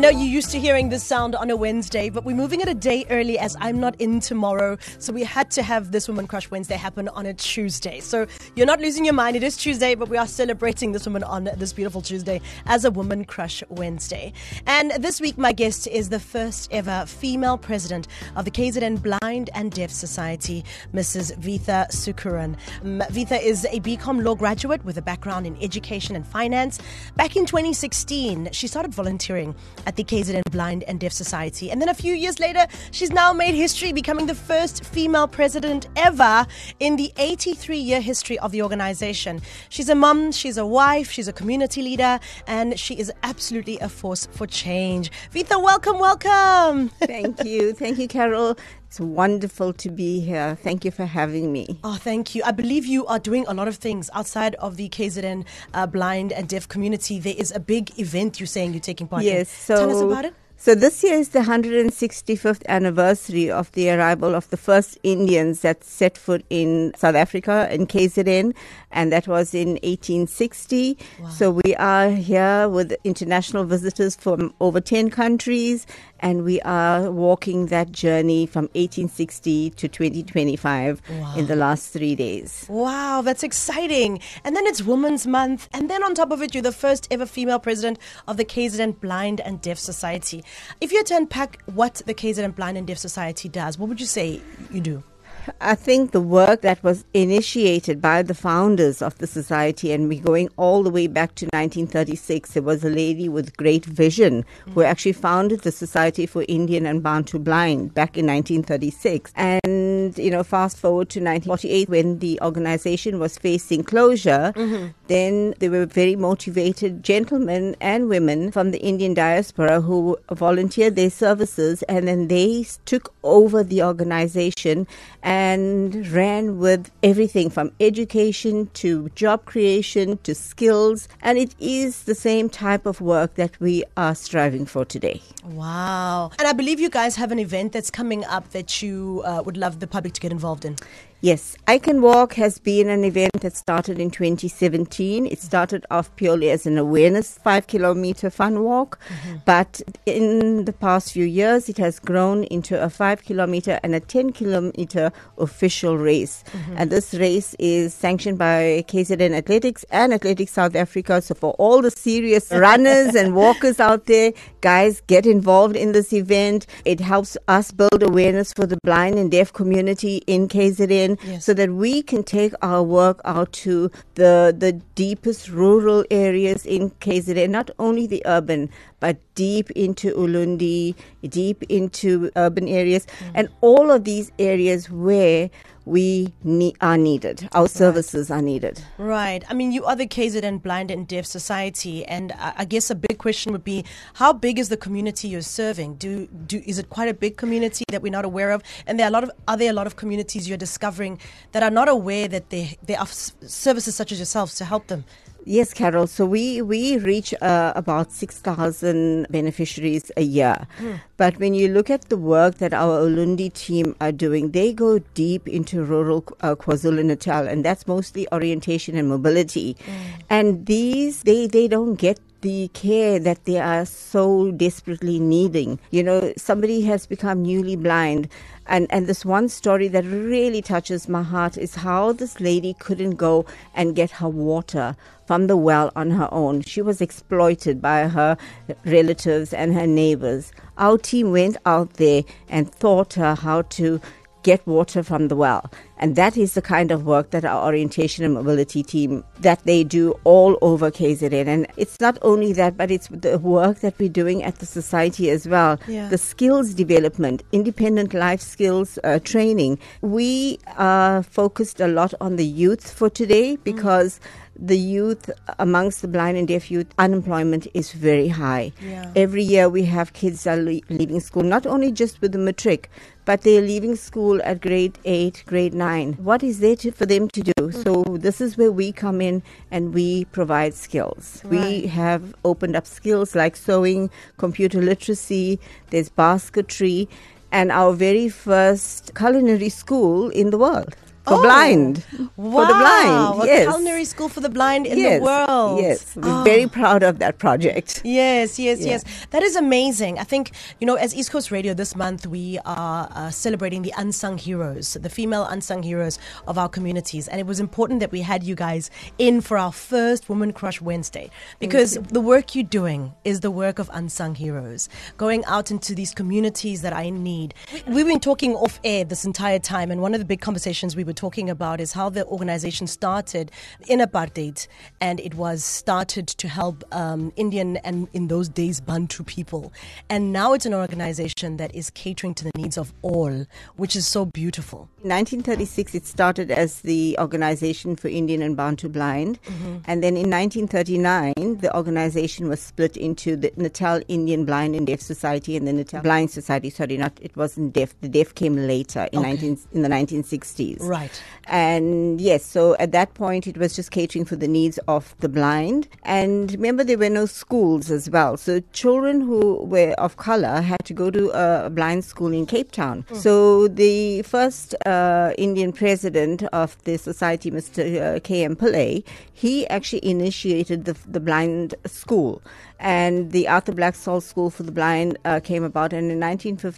know you're used to hearing this sound on a Wednesday, but we're moving it a day early as I'm not in tomorrow. So we had to have this Woman Crush Wednesday happen on a Tuesday. So you're not losing your mind. It is Tuesday, but we are celebrating this woman on this beautiful Tuesday as a Woman Crush Wednesday. And this week, my guest is the first ever female president of the KZN Blind and Deaf Society, Mrs. Vitha Sukuran. Vitha is a BCom law graduate with a background in education and finance. Back in 2016, she started volunteering at the KZN Blind and Deaf Society. And then a few years later, she's now made history, becoming the first female president ever in the 83-year history of the organization. She's a mum, she's a wife, she's a community leader, and she is absolutely a force for change. Vitha, welcome. Thank you. Thank you, Carol. It's wonderful to be here. Thank you for having me. Oh, thank you. I believe you are doing a lot of things outside of the KZN blind and deaf community. There is a big event you're saying you're taking part in. Yes. Tell us about it. So this year is the 165th anniversary of the arrival of the first Indians that set foot in South Africa, in KZN, and that was in 1860. Wow. So we are here with international visitors from over 10 countries, and we are walking that journey from 1860 to 2025 in the last 3 days. Wow, that's exciting. And then it's Women's Month, and then on top of it, you're the first ever female president of the KZN Blind and Deaf Society. If you had to unpack what the KZN Blind and Deaf Society does, what would you say you do? I think the work that was initiated by the founders of the society, and we're going all the way back to 1936, there was a lady with great vision who actually founded the Society for Indian and Bantu Blind back in 1936. And, fast forward to 1948 when the organization was facing closure, then there were very motivated gentlemen and women from the Indian diaspora who volunteered their services, and then they took over the organization and ran with everything from education to job creation to skills. And it is the same type of work that we are striving for today. Wow. And I believe you guys have an event that's coming up that you would love the public to get involved in. Yes, I Can Walk has been an event that started in 2017. It started off purely as an awareness 5-kilometer fun walk, but in the past few years, it has grown into a 5-kilometer and a 10-kilometer official race. And this race is sanctioned by KZN Athletics and Athletics South Africa. So for all the serious runners and walkers out there, guys, get involved in this event. It helps us build awareness for the blind and deaf community in KZN. So that we can take our work out to the deepest rural areas in KZN, not only the urban, but deep into Ulundi, deep into urban areas, and all of these areas where we are needed. Our services are needed. Right. I mean, you are the KZN Blind and Deaf Society, and I guess a big question would be, how big is the community you're serving? Is it quite a big community that we're not aware of? And are there a lot of communities you're discovering that are not aware that there are services such as yourselves to help them? Yes, Carol. So we reach about 6,000 beneficiaries a year. But when you look at the work that our Ulundi team are doing, they go deep into rural KwaZulu-Natal, and that's mostly orientation and mobility. And these, they don't get the care that they are so desperately needing. Somebody has become newly blind. And this one story that really touches my heart is how this lady couldn't go and get her water from the well on her own. She was exploited by her relatives and her neighbors. Our team went out there and taught her how to get water from the well. And that is the kind of work that our orientation and mobility team, that they do all over KZN. And it's not only that, but it's the work that we're doing at the society as well. The skills development, independent life skills training. We are focused a lot on the youth for today because the youth, amongst the blind and deaf youth, unemployment is very high. Every year we have kids that are leaving school, not only just with the matric, but they're leaving school at grade 8, grade 9. What is there for them to do? So this is where we come in and we provide skills. We have opened up skills like sewing, computer literacy, there's basketry, and our very first culinary school in the world. for blind. Wow, For the blind, yes. A culinary school for the blind in Yes, the world. yes. We're very proud of that project. Yes, yes, Yeah. yes. That is amazing. I think, as East Coast Radio this month, we are celebrating the unsung heroes, the female unsung heroes of our communities. And it was important that we had you guys in for our first Woman Crush Wednesday, because the work you're doing is the work of unsung heroes, going out into these communities that are in need. We've been talking off air this entire time, and one of the big conversations we were talking about is how the organization started in apartheid, and it was started to help Indian and in those days Bantu people, and now it's an organization that is catering to the needs of all, which is so beautiful. In 1936, it started as the Organization for Indian and Bantu Blind. And then in 1939, the organization was split into the Natal Indian Blind and Deaf Society and the Natal Blind Society. Sorry, it wasn't deaf. The deaf came later in the 1960s. Right. And yes, so at that point, it was just catering for the needs of the blind. And remember, there were no schools as well. So children who were of color had to go to a blind school in Cape Town. So the first Indian president of the society, Mr. K.M. Pillay, he actually initiated the blind school. And the Arthur Blackstall School for the Blind came about, and in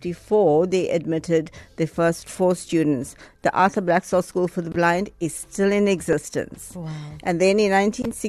1954 they admitted the first 4 students. The Arthur Blackstall School for the Blind is still in existence. Wow. And then in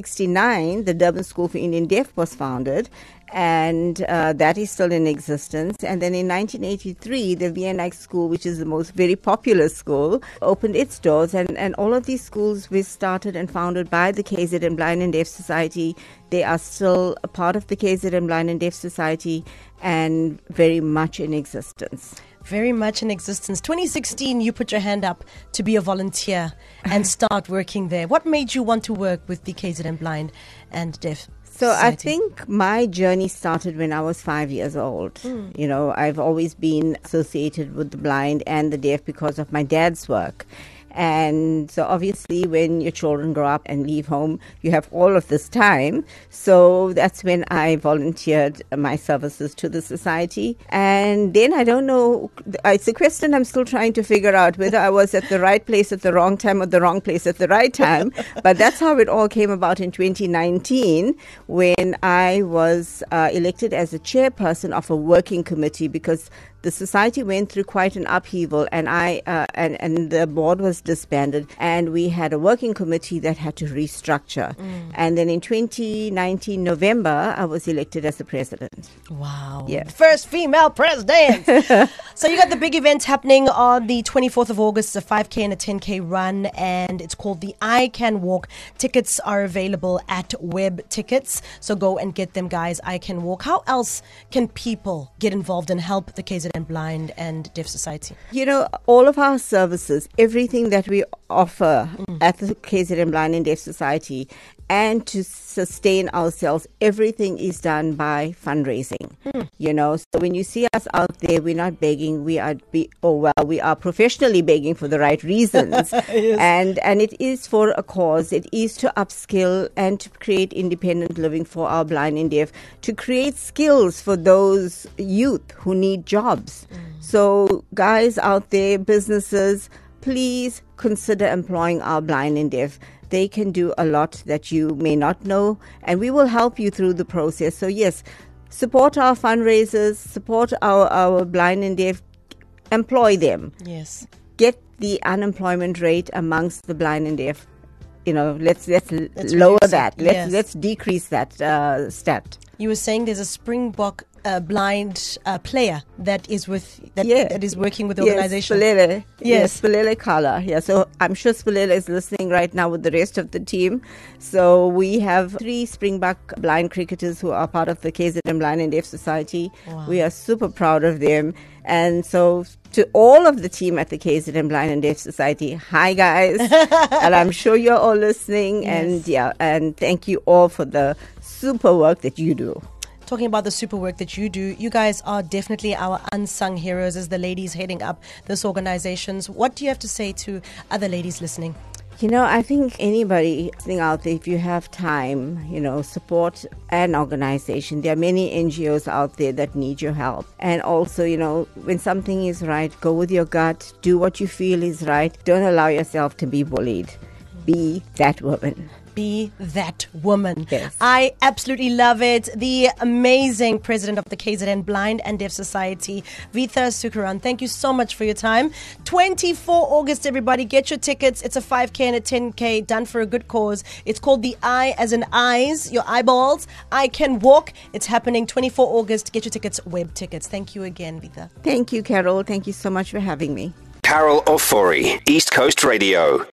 1969 the Durban School for Indian Deaf was founded, and that is still in existence. And then in 1983 the VNX School, which is the most very popular school, opened its doors, and all of these schools were started and founded by the KZN Blind and Deaf Society. They are still a part of the KZN Blind and Deaf Society and very much in existence. Very much in existence. 2016, you put your hand up to be a volunteer and start working there. What made you want to work with the KZN Blind and Deaf So I Society? think my journey started when I was 5 years old. I've always been associated with the blind and the deaf because of my dad's work. And so obviously when your children grow up and leave home, you have all of this time. So that's when I volunteered my services to the society. And then I don't know, it's a question I'm still trying to figure out whether I was at the right place at the wrong time or the wrong place at the right time. But that's how it all came about in 2019 when I was elected as a chairperson of a working committee, because the society went through quite an upheaval, and and the board was disbanded, and we had a working committee that had to restructure. And then in 2019 November, I was elected as the president. Wow. Yeah. First female president. So you got the big event happening on the 24th of August, a 5K and a 10K run, and it's called the I Can Walk. Tickets are available at Web Tickets, so go and get them, guys. I Can Walk. How else can people get involved and help the KZN Blind and Deaf Society? All of our services, everything that we offer at the KZN Blind and Deaf Society, and to sustain ourselves, everything is done by fundraising. So when you see us out there, we're not begging. We are professionally begging for the right reasons. Yes. And it is for a cause. It is to upskill and to create independent living for our blind and deaf, to create skills for those youth who need jobs. So guys out there, businesses, please consider employing our blind and deaf. They can do a lot that you may not know, and we will help you through the process. So yes, support our fundraisers, support our blind and deaf, employ them. Yes. Get the unemployment rate amongst the blind and deaf. Let's Let's lower reduce it. that. Yes. Let's decrease that stat. You were saying there's a Springbok blind player that is that is working with the organization. Spalele. Yes. Spalele Kala. Yeah, so I'm sure Spalele is listening right now with the rest of the team. So we have 3 Springbok blind cricketers who are part of the KZN Blind and Deaf Society. Wow. We are super proud of them. And so to all of the team at the KZN Blind and Deaf Society, hi guys. And I'm sure you're all listening. Yes. And thank you all for the super work that you do. Talking about the super work that you do, you guys are definitely our unsung heroes as the ladies heading up this organizations. What do you have to say to other ladies listening? I think anybody listening out there, if you have time, support an organization. There are many NGOs out there that need your help. And also, when something is right, go with your gut, do what you feel is right. Don't allow yourself to be bullied. Be that woman. Be that woman. Yes. I absolutely love it. The amazing president of the KZN Blind and Deaf Society, Vitha Sukaran. Thank you so much for your time. 24 August, everybody. Get your tickets. It's a 5K and a 10K done for a good cause. It's called The Eye as in Eyes, your eyeballs. I Can Walk. It's happening 24 August. Get your tickets, web tickets. Thank you again, Vitha. Thank you, Carol. Thank you so much for having me. Carol Ofori, East Coast Radio.